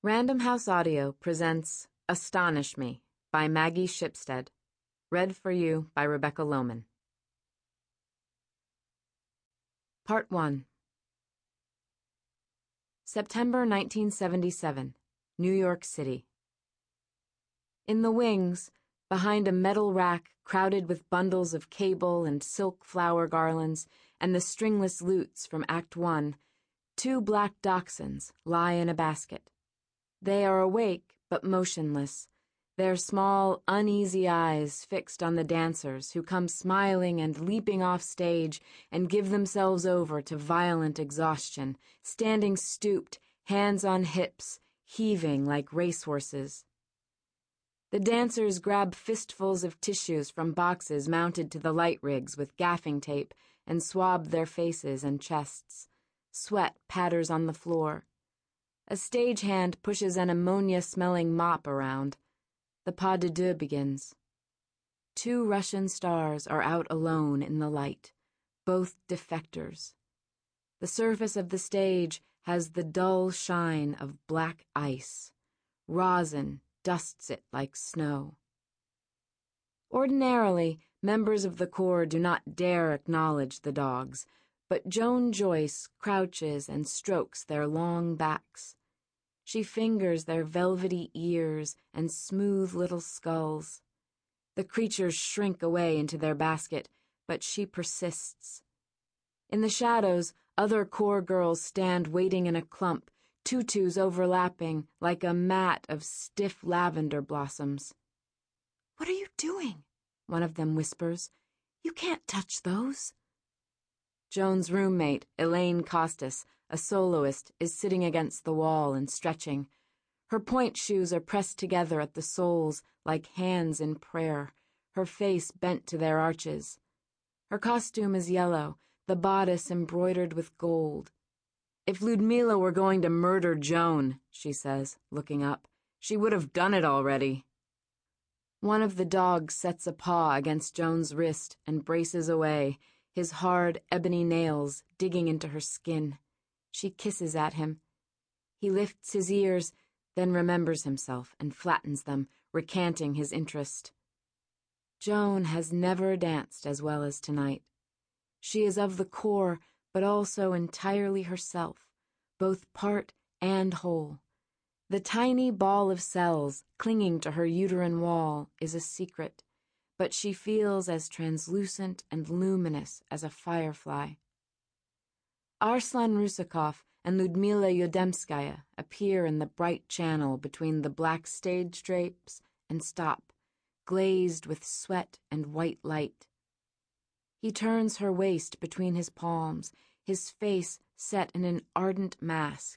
Random House Audio presents Astonish Me by Maggie Shipstead. Read for you by Rebecca Lohman. Part 1. September 1977, New York City. In the wings, behind a metal rack crowded with bundles of cable and silk flower garlands and the stringless lutes from Act 1, 2 black dachshunds lie in a basket. They are awake but motionless, their small, uneasy eyes fixed on the dancers who come smiling and leaping off stage and give themselves over to violent exhaustion, standing stooped, hands on hips, heaving like racehorses. The dancers grab fistfuls of tissues from boxes mounted to the light rigs with gaffing tape and swab their faces and chests. Sweat patters on the floor. A stagehand pushes an ammonia-smelling mop around. The pas de deux begins. 2 Russian stars are out alone in the light, both defectors. The surface of the stage has the dull shine of black ice. Rosin dusts it like snow. Ordinarily, members of the corps do not dare acknowledge the dogs, but Joan Joyce crouches and strokes their long backs. She fingers their velvety ears and smooth little skulls. The creatures shrink away into their basket, but she persists. In the shadows, other corps girls stand waiting in a clump, tutus overlapping like a mat of stiff lavender blossoms. "What are you doing?" one of them whispers. "You can't touch those." Joan's roommate, Elaine Costas, a soloist, is sitting against the wall and stretching. Her point shoes are pressed together at the soles like hands in prayer, her face bent to their arches. Her costume is yellow, the bodice embroidered with gold. "If Ludmila were going to murder Joan," she says, looking up, "she would have done it already." One of the dogs sets a paw against Joan's wrist and braces away, his hard, ebony nails digging into her skin. She kisses at him. He lifts his ears, then remembers himself and flattens them, recanting his interest. Joan has never danced as well as tonight. She is of the corps, but also entirely herself, both part and whole. The tiny ball of cells clinging to her uterine wall is a secret, but she feels as translucent and luminous as a firefly. Arslan Rusakov and Ludmila Yudemskaya appear in the bright channel between the black stage drapes and stop, glazed with sweat and white light. He turns her waist between his palms, his face set in an ardent mask.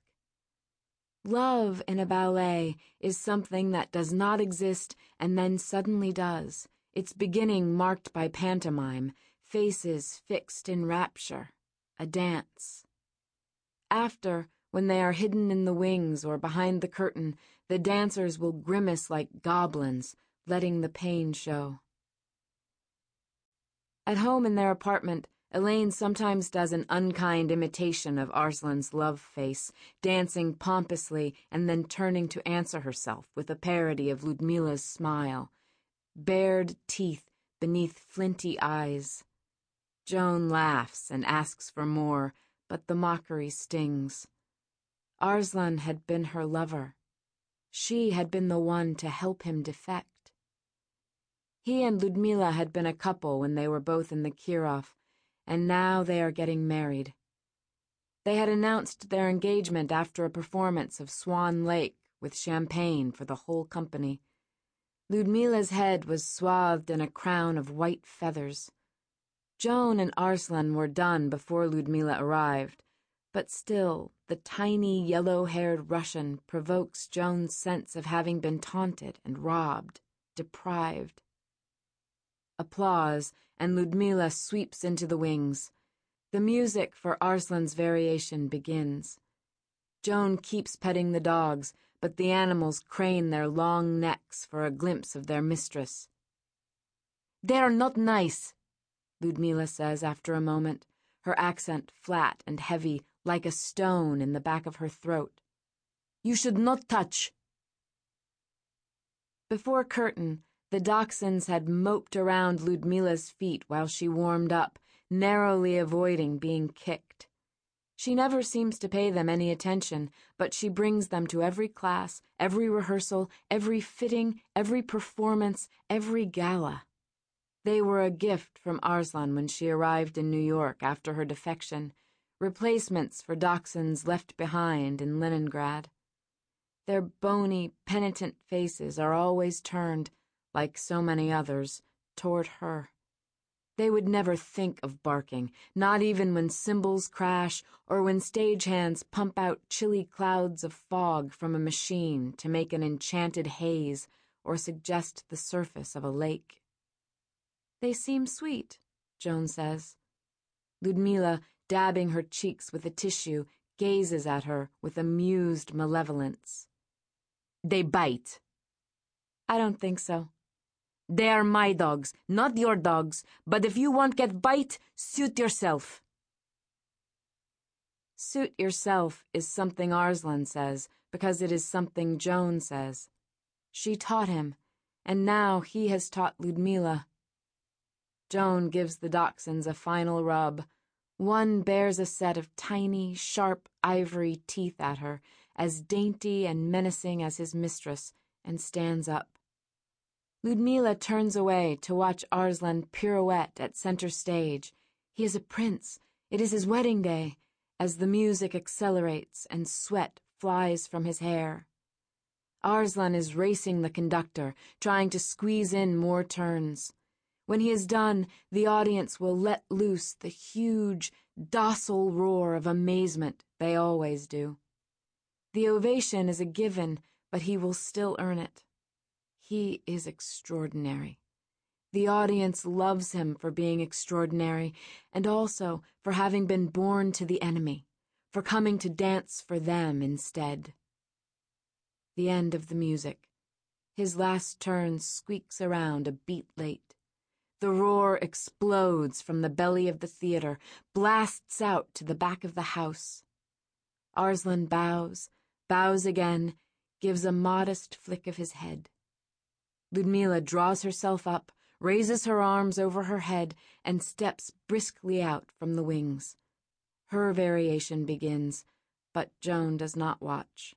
Love in a ballet is something that does not exist and then suddenly does, its beginning marked by pantomime, faces fixed in rapture, a dance. After, when they are hidden in the wings or behind the curtain, the dancers will grimace like goblins, letting the pain show. At home in their apartment, Elaine sometimes does an unkind imitation of Arslan's love face, dancing pompously and then turning to answer herself with a parody of Ludmila's smile. Bared teeth beneath flinty eyes. Joan laughs and asks for more, but the mockery stings. Arslan had been her lover. She had been the one to help him defect. He and Ludmila had been a couple when they were both in the Kirov, and now they are getting married. They had announced their engagement after a performance of Swan Lake with champagne for the whole company. Ludmila's head was swathed in a crown of white feathers. Joan and Arslan were done before Ludmila arrived, but still, the tiny, yellow-haired Russian provokes Joan's sense of having been taunted and robbed, deprived. Applause, and Ludmila sweeps into the wings. The music for Arslan's variation begins. Joan keeps petting the dogs, but the animals crane their long necks for a glimpse of their mistress. "They're not nice," Ludmila says after a moment, her accent flat and heavy like a stone in the back of her throat. You should not touch. Before curtain, the dachshunds had moped around Ludmila's feet while she warmed up, narrowly avoiding being kicked. She never seems to pay them any attention, but she brings them to every class, every rehearsal, every fitting, every performance, every gala. They were a gift from Arslan when she arrived in New York after her defection, replacements for dachshunds left behind in Leningrad. Their bony, penitent faces are always turned, like so many others, toward her. They would never think of barking, not even when cymbals crash or when stagehands pump out chilly clouds of fog from a machine to make an enchanted haze or suggest the surface of a lake. They seem sweet, Joan says. Ludmila, dabbing her cheeks with a tissue, gazes at her with amused malevolence. They bite. I don't think so. They are my dogs, not your dogs, but if you won't get bite, suit yourself. Suit yourself is something Arslan says because it is something Joan says. She taught him, and now he has taught Ludmila. Joan gives the dachshunds a final rub. One bears a set of tiny, sharp ivory teeth at her, as dainty and menacing as his mistress, and stands up. Ludmila turns away to watch Arslan pirouette at center stage. He is a prince. It is his wedding day, as the music accelerates and sweat flies from his hair. Arslan is racing the conductor, trying to squeeze in more turns. When he is done, the audience will let loose the huge, docile roar of amazement they always do. The ovation is a given, but he will still earn it. He is extraordinary. The audience loves him for being extraordinary, and also for having been born to the enemy, for coming to dance for them instead. The end of the music. His last turn squeaks around a beat late. The roar explodes from the belly of the theater, blasts out to the back of the house. Arslan bows again, gives a modest flick of his head. Ludmila draws herself up, raises her arms over her head, and steps briskly out from the wings. Her variation begins, but Joan does not watch.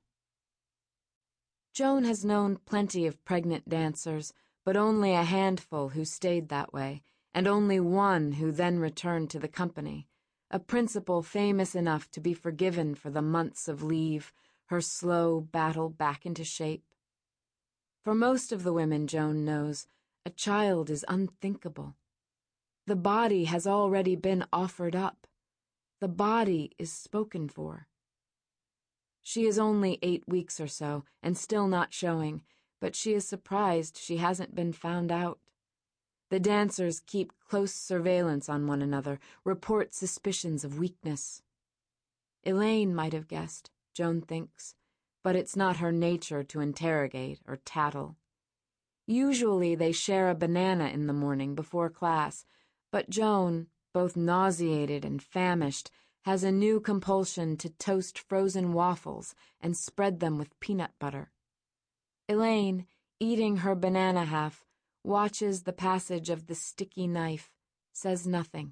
Joan has known plenty of pregnant dancers, but only a handful who stayed that way, and only one who then returned to the company, a principal famous enough to be forgiven for the months of leave, her slow battle back into shape. For most of the women Joan knows, a child is unthinkable. The body has already been offered up. The body is spoken for. She is only 8 weeks or so, and still not showing, but she is surprised she hasn't been found out. The dancers keep close surveillance on one another, report suspicions of weakness. Elaine might have guessed, Joan thinks, but it's not her nature to interrogate or tattle. Usually they share a banana in the morning before class, but Joan, both nauseated and famished, has a new compulsion to toast frozen waffles and spread them with peanut butter. Elaine, eating her banana half, watches the passage of the sticky knife, says nothing.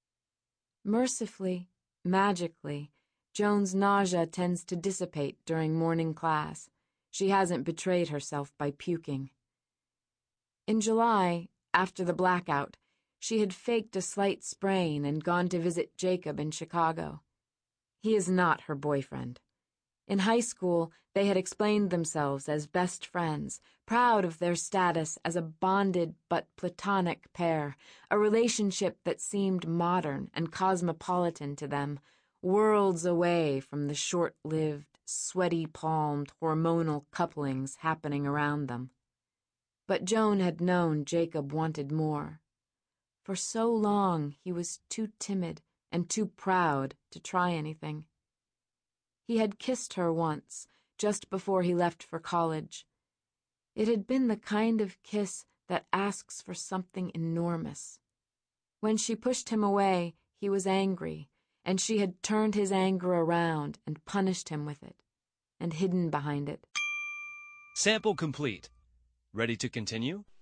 Mercifully, magically, Joan's nausea tends to dissipate during morning class. She hasn't betrayed herself by puking. In July, after the blackout, she had faked a slight sprain and gone to visit Jacob in Chicago. He is not her boyfriend. In high school, they had explained themselves as best friends, proud of their status as a bonded but platonic pair, a relationship that seemed modern and cosmopolitan to them, worlds away from the short-lived, sweaty-palmed, hormonal couplings happening around them. But Joan had known Jacob wanted more. For so long he was too timid and too proud to try anything. He had kissed her once, just before he left for college. It had been the kind of kiss that asks for something enormous. When she pushed him away, he was angry, and she had turned his anger around and punished him with it. and hidden behind it. Sample complete. Ready to continue?